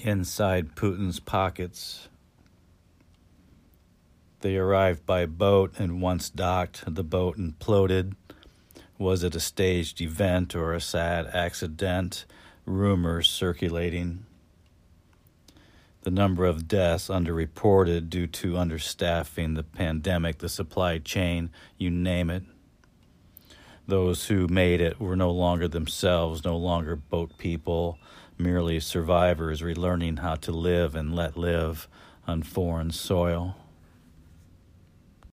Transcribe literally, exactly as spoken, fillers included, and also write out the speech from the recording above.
inside Putin's pockets. They arrived by boat, and once docked, the boat imploded. Was it a staged event or a sad accident? Rumors circulating. The number of deaths underreported due to understaffing, the pandemic, the supply chain, you name it. Those who made it were no longer themselves, no longer boat people, merely survivors relearning how to live and let live on foreign soil.